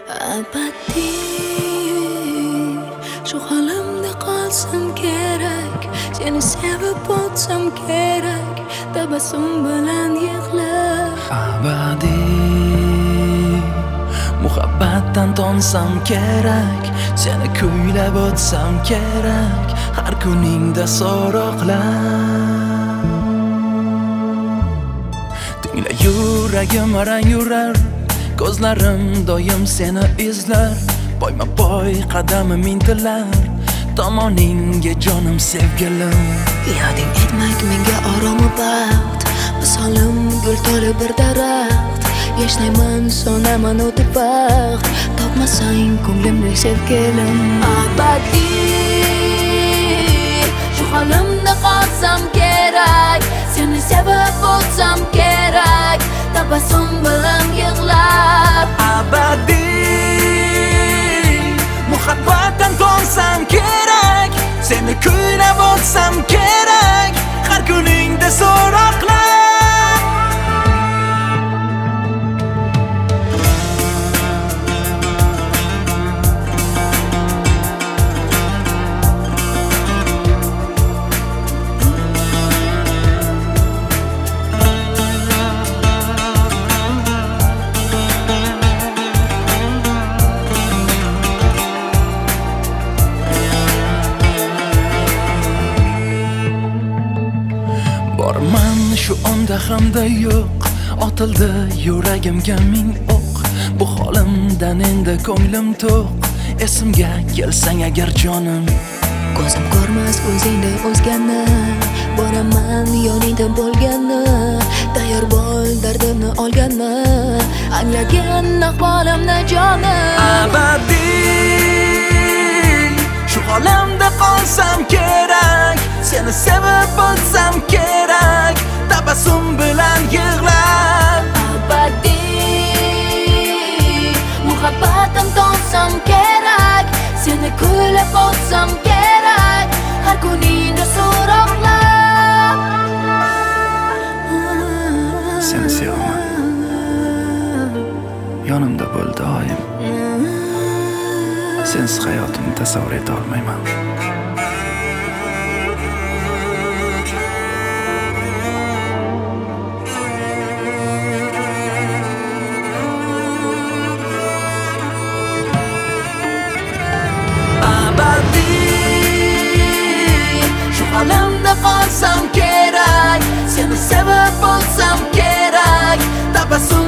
Abadiy shu holimda qolsam kerak, seni sevib o'tsam kerak, tabassum bilan yig'lab. Abadiy muhabbatdan tonsam kerak, seni kuylab o'tsam kerak, har kuningda so'roqlar. Tingla yuragim arang yurar, ko'zlarim doim seni izlar, poyma-poy qadamim intilar tomoningga jonim sevgilim. Yoding etmak menga orom va baxt, misolim gul to'la bir daraxt. Yashayman so'naman o'tib vaqt, topmasang ko'nglimni sevgilim. Abadiy shu holimda qolsam kerak, seni sevib o'tsam kerak, tabassum bilan yig'lab. Abadiy muhabbatdan tonsam kerak, seni kuylab o'tsam kerak, har kuningda so'roqlar. Borman shu onda hamda yo'q, otildi yuragimga ming o'q. Bu holimdan endi ko'nglim to'q, esimga kelsang agar jonim. Ko'zim ko'rmas o'zingda o'zgani, boraman yoningda bo'lgani, tayyor bo'l dardimni olgani, anglagin ahvolimni jonim. Abadiy shu holimda qolsam kerak, seni sevib o'tsam kerak, tabassum bilan yig'lab. Abadiy muhabbatim tonsam kerak, seni kuylab o'tsam kerak, har kuningda so'roqlab. Seni sevaman, yonimda bo'l doim, sensiz hayotimni tasavvur eta olmayman. Holimda qolsam kerak, seni sevib o'tsam kerak, tabassum